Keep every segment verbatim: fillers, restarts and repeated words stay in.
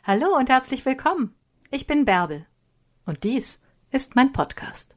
Hallo und herzlich willkommen. Ich bin Bärbel und dies ist mein Podcast.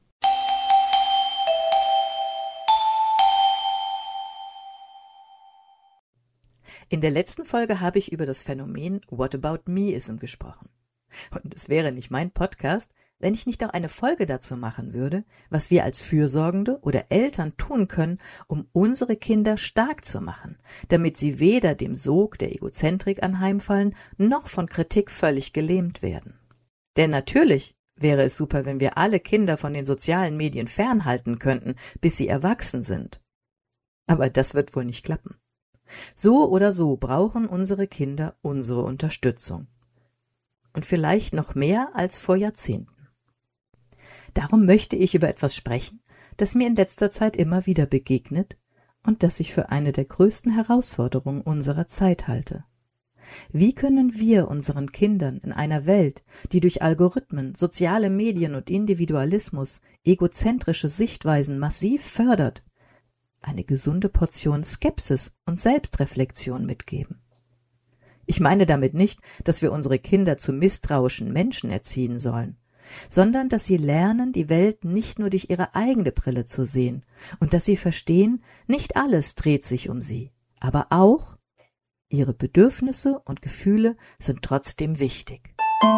In der letzten Folge habe ich über das Phänomen Whataboutemeism gesprochen. Und es wäre nicht mein Podcast, wenn ich nicht auch eine Folge dazu machen würde, was wir als Fürsorgende oder Eltern tun können, um unsere Kinder stark zu machen, damit sie weder dem Sog der Egozentrik anheimfallen, noch von Kritik völlig gelähmt werden. Denn natürlich wäre es super, wenn wir alle Kinder von den sozialen Medien fernhalten könnten, bis sie erwachsen sind. Aber das wird wohl nicht klappen. So oder so brauchen unsere Kinder unsere Unterstützung. Und vielleicht noch mehr als vor Jahrzehnten. Darum möchte ich über etwas sprechen, das mir in letzter Zeit immer wieder begegnet und das ich für eine der größten Herausforderungen unserer Zeit halte. Wie können wir unseren Kindern in einer Welt, die durch Algorithmen, soziale Medien und Individualismus egozentrische Sichtweisen massiv fördert, eine gesunde Portion Skepsis und Selbstreflexion mitgeben? Ich meine damit nicht, dass wir unsere Kinder zu misstrauischen Menschen erziehen sollen, sondern dass sie lernen, die Welt nicht nur durch ihre eigene Brille zu sehen und dass sie verstehen, nicht alles dreht sich um sie, aber auch ihre Bedürfnisse und Gefühle sind trotzdem wichtig.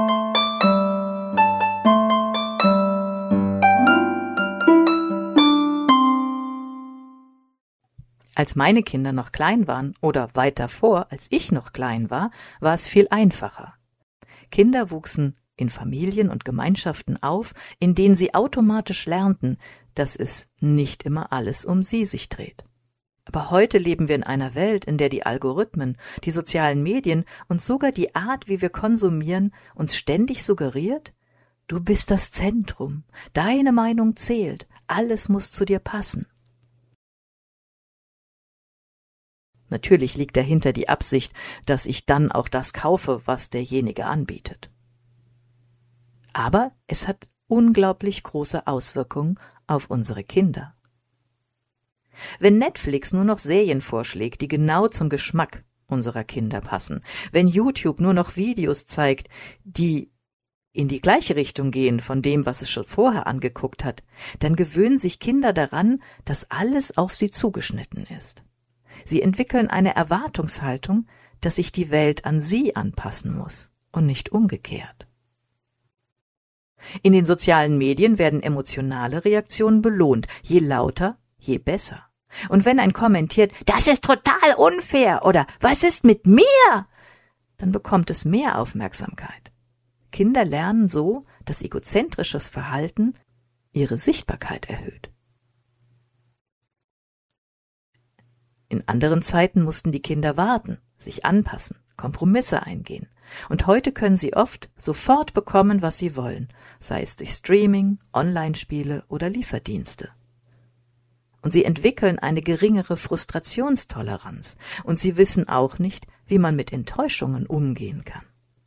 Als meine Kinder noch klein waren oder weit davor, als ich noch klein war, war es viel einfacher. Kinder wuchsen in Familien und Gemeinschaften auf, in denen sie automatisch lernten, dass es nicht immer alles um sie sich dreht. Aber heute leben wir in einer Welt, in der die Algorithmen, die sozialen Medien und sogar die Art, wie wir konsumieren, uns ständig suggeriert: Du bist das Zentrum, deine Meinung zählt, alles muss zu dir passen. Natürlich liegt dahinter die Absicht, dass ich dann auch das kaufe, was derjenige anbietet. Aber es hat unglaublich große Auswirkungen auf unsere Kinder. Wenn Netflix nur noch Serien vorschlägt, die genau zum Geschmack unserer Kinder passen, wenn YouTube nur noch Videos zeigt, die in die gleiche Richtung gehen von dem, was es schon vorher angeguckt hat, dann gewöhnen sich Kinder daran, dass alles auf sie zugeschnitten ist. Sie entwickeln eine Erwartungshaltung, dass sich die Welt an sie anpassen muss und nicht umgekehrt. In den sozialen Medien werden emotionale Reaktionen belohnt. Je lauter, je besser. Und wenn ein kommentiert, das ist total unfair oder was ist mit mir, dann bekommt es mehr Aufmerksamkeit. Kinder lernen so, dass egozentrisches Verhalten ihre Sichtbarkeit erhöht. In anderen Zeiten mussten die Kinder warten, sich anpassen, Kompromisse eingehen. Und heute können sie oft sofort bekommen, was sie wollen, sei es durch Streaming, Online-Spiele oder Lieferdienste. Und sie entwickeln eine geringere Frustrationstoleranz und sie wissen auch nicht, wie man mit Enttäuschungen umgehen kann.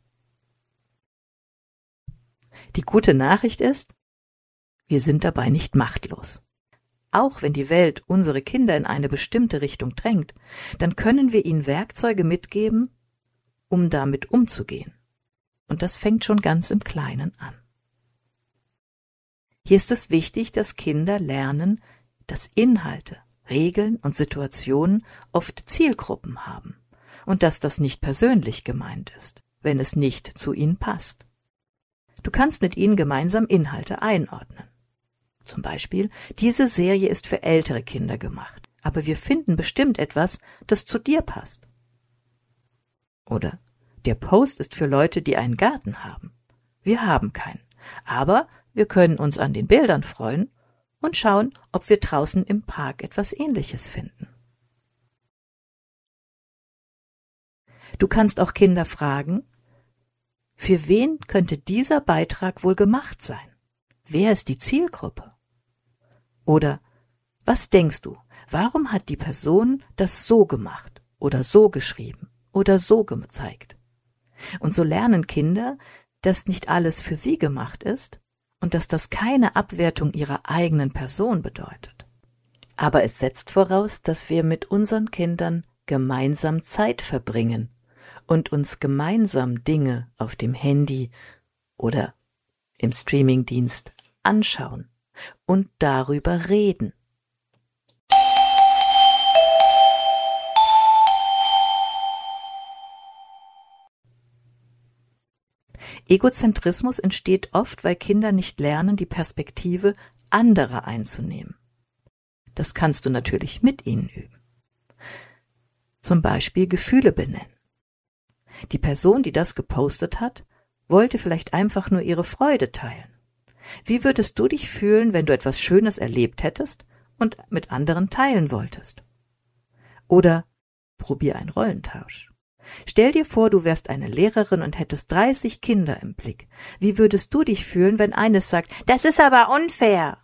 Die gute Nachricht ist, wir sind dabei nicht machtlos. Auch wenn die Welt unsere Kinder in eine bestimmte Richtung drängt, dann können wir ihnen Werkzeuge mitgeben, um damit umzugehen. Und das fängt schon ganz im Kleinen an. Hier ist es wichtig, dass Kinder lernen, dass Inhalte, Regeln und Situationen oft Zielgruppen haben und dass das nicht persönlich gemeint ist, wenn es nicht zu ihnen passt. Du kannst mit ihnen gemeinsam Inhalte einordnen. Zum Beispiel, diese Serie ist für ältere Kinder gemacht, aber wir finden bestimmt etwas, das zu dir passt. Oder der Post ist für Leute, die einen Garten haben. Wir haben keinen, aber wir können uns an den Bildern freuen und schauen, ob wir draußen im Park etwas Ähnliches finden. Du kannst auch Kinder fragen, für wen könnte dieser Beitrag wohl gemacht sein? Wer ist die Zielgruppe? Oder was denkst du, warum hat die Person das so gemacht oder so geschrieben oder so gezeigt? Und so lernen Kinder, dass nicht alles für sie gemacht ist und dass das keine Abwertung ihrer eigenen Person bedeutet. Aber es setzt voraus, dass wir mit unseren Kindern gemeinsam Zeit verbringen und uns gemeinsam Dinge auf dem Handy oder im Streamingdienst anschauen und darüber reden. Egozentrismus entsteht oft, weil Kinder nicht lernen, die Perspektive anderer einzunehmen. Das kannst du natürlich mit ihnen üben. Zum Beispiel Gefühle benennen. Die Person, die das gepostet hat, wollte vielleicht einfach nur ihre Freude teilen. Wie würdest du dich fühlen, wenn du etwas Schönes erlebt hättest und mit anderen teilen wolltest? Oder probier einen Rollentausch. Stell dir vor, du wärst eine Lehrerin und hättest dreißig Kinder im Blick. Wie würdest du dich fühlen, wenn eines sagt, das ist aber unfair?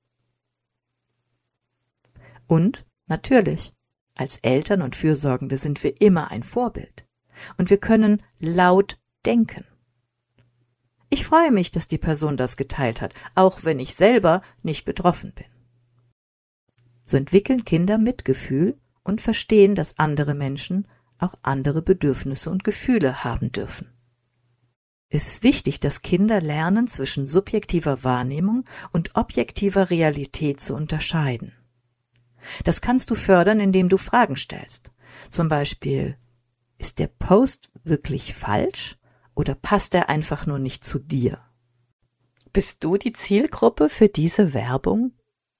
Und, natürlich, als Eltern und Fürsorgende sind wir immer ein Vorbild. Und wir können laut denken. Ich freue mich, dass die Person das geteilt hat, auch wenn ich selber nicht betroffen bin. So entwickeln Kinder Mitgefühl und verstehen, dass andere Menschen auch andere Bedürfnisse und Gefühle haben dürfen. Es ist wichtig, dass Kinder lernen, zwischen subjektiver Wahrnehmung und objektiver Realität zu unterscheiden. Das kannst du fördern, indem du Fragen stellst. Zum Beispiel, ist der Post wirklich falsch oder passt er einfach nur nicht zu dir? Bist du die Zielgruppe für diese Werbung?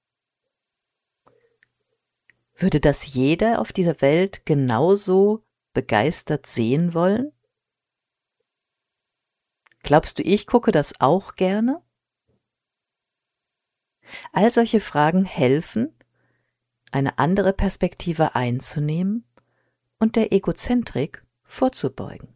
Würde das jeder auf dieser Welt genauso begeistert sehen wollen? Glaubst du, ich gucke das auch gerne? All solche Fragen helfen, eine andere Perspektive einzunehmen und der Egozentrik vorzubeugen.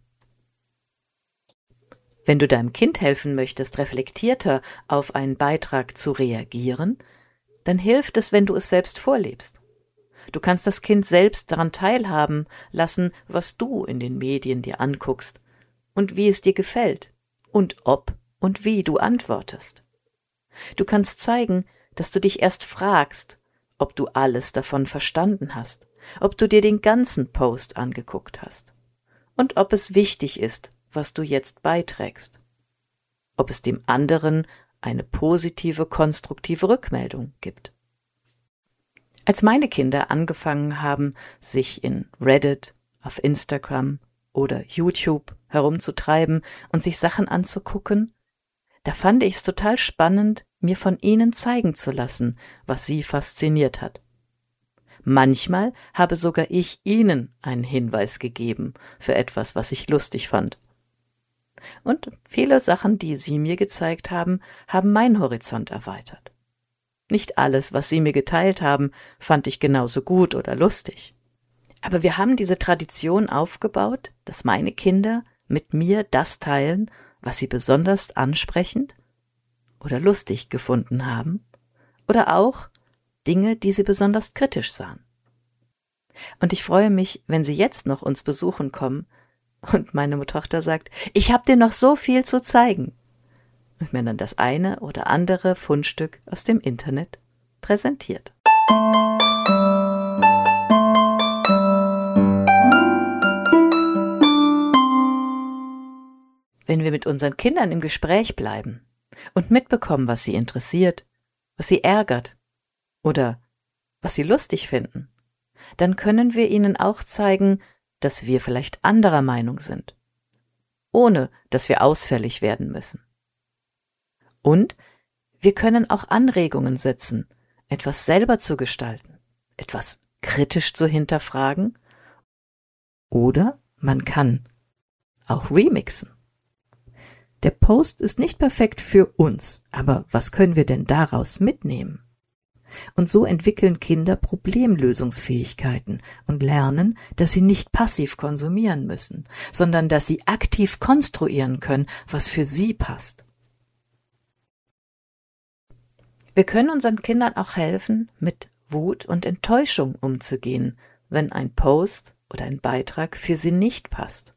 Wenn du deinem Kind helfen möchtest, reflektierter auf einen Beitrag zu reagieren, dann hilft es, wenn du es selbst vorlebst. Du kannst das Kind selbst daran teilhaben lassen, was du in den Medien dir anguckst und wie es dir gefällt und ob und wie du antwortest. Du kannst zeigen, dass du dich erst fragst, ob du alles davon verstanden hast, ob du dir den ganzen Post angeguckt hast und ob es wichtig ist, was du jetzt beiträgst, ob es dem anderen eine positive, konstruktive Rückmeldung gibt. Als meine Kinder angefangen haben, sich in Reddit, auf Instagram oder YouTube herumzutreiben und sich Sachen anzugucken, da fand ich es total spannend, mir von ihnen zeigen zu lassen, was sie fasziniert hat. Manchmal habe sogar ich ihnen einen Hinweis gegeben für etwas, was ich lustig fand. Und viele Sachen, die sie mir gezeigt haben, haben meinen Horizont erweitert. Nicht alles, was sie mir geteilt haben, fand ich genauso gut oder lustig. Aber wir haben diese Tradition aufgebaut, dass meine Kinder mit mir das teilen, was sie besonders ansprechend oder lustig gefunden haben oder auch Dinge, die sie besonders kritisch sahen. Und ich freue mich, wenn sie jetzt noch uns besuchen kommen und meine Tochter sagt, ich habe dir noch so viel zu zeigen. Und mir dann das eine oder andere Fundstück aus dem Internet präsentiert. Wenn wir mit unseren Kindern im Gespräch bleiben und mitbekommen, was sie interessiert, was sie ärgert oder was sie lustig finden, dann können wir ihnen auch zeigen, dass wir vielleicht anderer Meinung sind, ohne dass wir ausfällig werden müssen. Und wir können auch Anregungen setzen, etwas selber zu gestalten, etwas kritisch zu hinterfragen, oder man kann auch remixen. Der Post ist nicht perfekt für uns, aber was können wir denn daraus mitnehmen? Und so entwickeln Kinder Problemlösungsfähigkeiten und lernen, dass sie nicht passiv konsumieren müssen, sondern dass sie aktiv konstruieren können, was für sie passt. Wir können unseren Kindern auch helfen, mit Wut und Enttäuschung umzugehen, wenn ein Post oder ein Beitrag für sie nicht passt.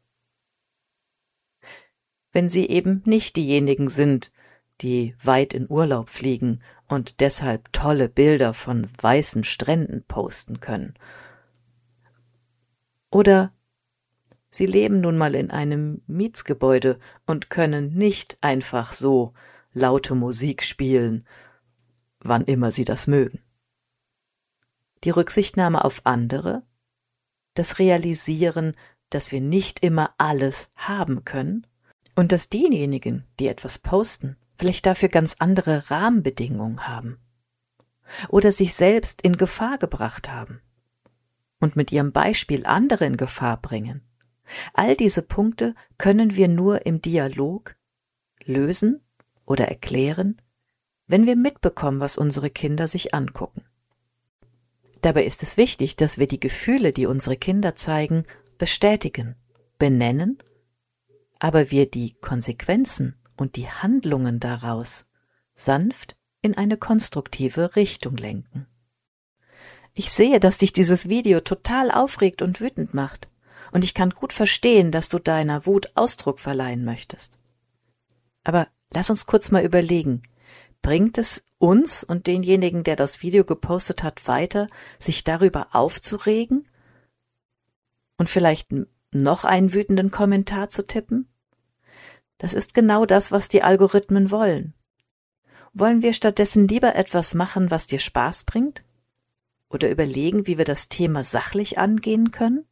Wenn sie eben nicht diejenigen sind, die weit in Urlaub fliegen und deshalb tolle Bilder von weißen Stränden posten können. Oder Sie leben nun mal in einem Mietsgebäude und können nicht einfach so laute Musik spielen, wann immer sie das mögen. Die Rücksichtnahme auf andere, das Realisieren, dass wir nicht immer alles haben können und dass diejenigen, die etwas posten, vielleicht dafür ganz andere Rahmenbedingungen haben oder sich selbst in Gefahr gebracht haben und mit ihrem Beispiel andere in Gefahr bringen. All diese Punkte können wir nur im Dialog lösen oder erklären, wenn wir mitbekommen, was unsere Kinder sich angucken. Dabei ist es wichtig, dass wir die Gefühle, die unsere Kinder zeigen, bestätigen, benennen, aber wir die Konsequenzen und die Handlungen daraus sanft in eine konstruktive Richtung lenken. Ich sehe, dass dich dieses Video total aufregt und wütend macht, und ich kann gut verstehen, dass du deiner Wut Ausdruck verleihen möchtest. Aber lass uns kurz mal überlegen, bringt es uns und denjenigen, der das Video gepostet hat, weiter, sich darüber aufzuregen und vielleicht noch einen wütenden Kommentar zu tippen? Das ist genau das, was die Algorithmen wollen. Wollen wir stattdessen lieber etwas machen, was dir Spaß bringt? Oder überlegen, wie wir das Thema sachlich angehen können?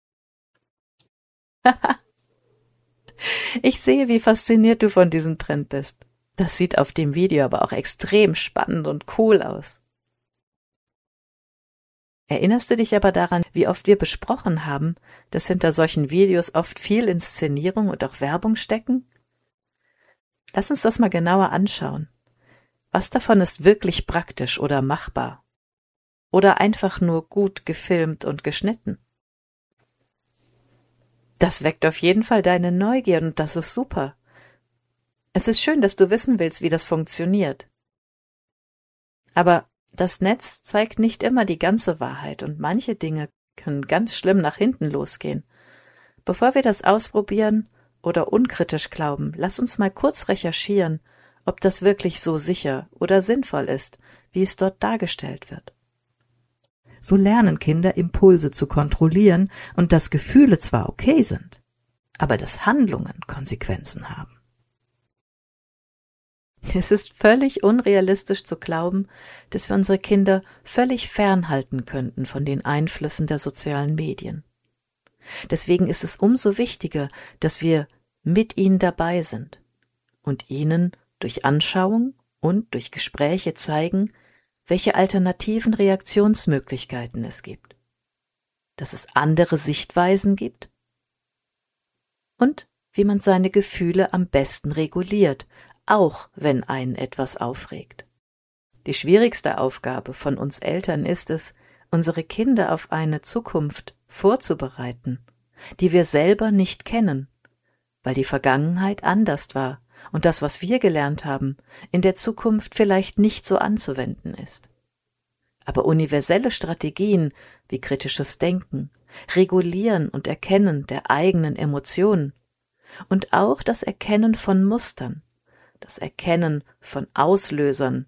Ich sehe, wie fasziniert du von diesem Trend bist. Das sieht auf dem Video aber auch extrem spannend und cool aus. Erinnerst du dich aber daran, wie oft wir besprochen haben, dass hinter solchen Videos oft viel Inszenierung und auch Werbung stecken? Lass uns das mal genauer anschauen. Was davon ist wirklich praktisch oder machbar? Oder einfach nur gut gefilmt und geschnitten? Das weckt auf jeden Fall deine Neugier und das ist super. Es ist schön, dass du wissen willst, wie das funktioniert. Aber das Netz zeigt nicht immer die ganze Wahrheit und manche Dinge können ganz schlimm nach hinten losgehen. Bevor wir das ausprobieren oder unkritisch glauben, lass uns mal kurz recherchieren, ob das wirklich so sicher oder sinnvoll ist, wie es dort dargestellt wird. So lernen Kinder, Impulse zu kontrollieren und dass Gefühle zwar okay sind, aber dass Handlungen Konsequenzen haben. Es ist völlig unrealistisch zu glauben, dass wir unsere Kinder völlig fernhalten könnten von den Einflüssen der sozialen Medien. Deswegen ist es umso wichtiger, dass wir mit ihnen dabei sind und ihnen durch Anschauung und durch Gespräche zeigen, welche alternativen Reaktionsmöglichkeiten es gibt, dass es andere Sichtweisen gibt und wie man seine Gefühle am besten reguliert, auch wenn einen etwas aufregt. Die schwierigste Aufgabe von uns Eltern ist es, unsere Kinder auf eine Zukunft vorzubereiten, die wir selber nicht kennen, weil die Vergangenheit anders war und das, was wir gelernt haben, in der Zukunft vielleicht nicht so anzuwenden ist. Aber universelle Strategien wie kritisches Denken, Regulieren und Erkennen der eigenen Emotionen und auch das Erkennen von Mustern, das Erkennen von Auslösern,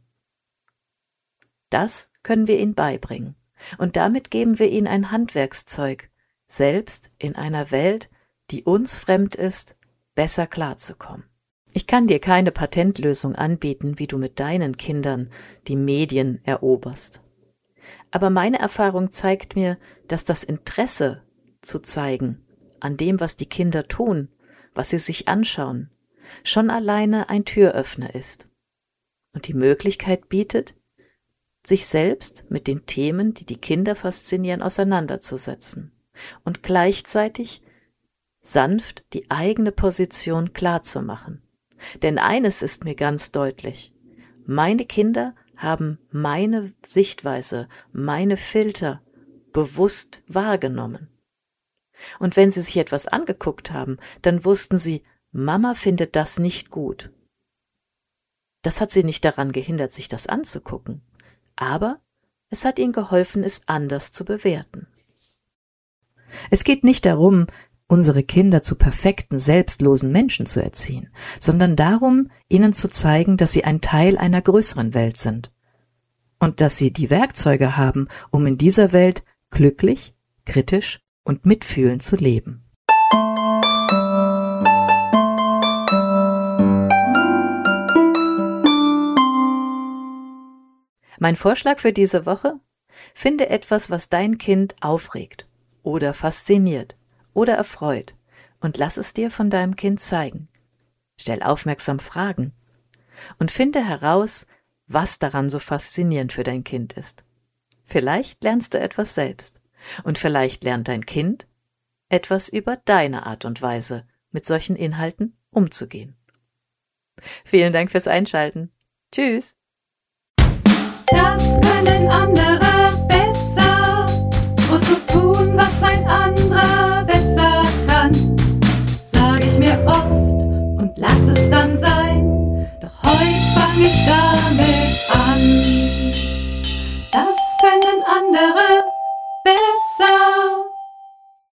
das können wir ihnen beibringen. Und damit geben wir ihnen ein Handwerkszeug, selbst in einer Welt, die uns fremd ist, besser klarzukommen. Ich kann dir keine Patentlösung anbieten, wie du mit deinen Kindern die Medien eroberst. Aber meine Erfahrung zeigt mir, dass das Interesse zu zeigen an dem, was die Kinder tun, was sie sich anschauen, schon alleine ein Türöffner ist und die Möglichkeit bietet, sich selbst mit den Themen, die die Kinder faszinieren, auseinanderzusetzen und gleichzeitig sanft die eigene Position klarzumachen. Denn eines ist mir ganz deutlich: Meine Kinder haben meine Sichtweise, meine Filter bewusst wahrgenommen. Und wenn sie sich etwas angeguckt haben, dann wussten sie, Mama findet das nicht gut. Das hat sie nicht daran gehindert, sich das anzugucken, aber es hat ihnen geholfen, es anders zu bewerten. Es geht nicht darum, unsere Kinder zu perfekten, selbstlosen Menschen zu erziehen, sondern darum, ihnen zu zeigen, dass sie ein Teil einer größeren Welt sind und dass sie die Werkzeuge haben, um in dieser Welt glücklich, kritisch und mitfühlend zu leben. Mein Vorschlag für diese Woche? Finde etwas, was dein Kind aufregt oder fasziniert oder erfreut und lass es dir von deinem Kind zeigen. Stell aufmerksam Fragen und finde heraus, was daran so faszinierend für dein Kind ist. Vielleicht lernst du etwas selbst und vielleicht lernt dein Kind etwas über deine Art und Weise, mit solchen Inhalten umzugehen. Vielen Dank fürs Einschalten. Tschüss! Das können andere besser. Und so tun, was ein anderer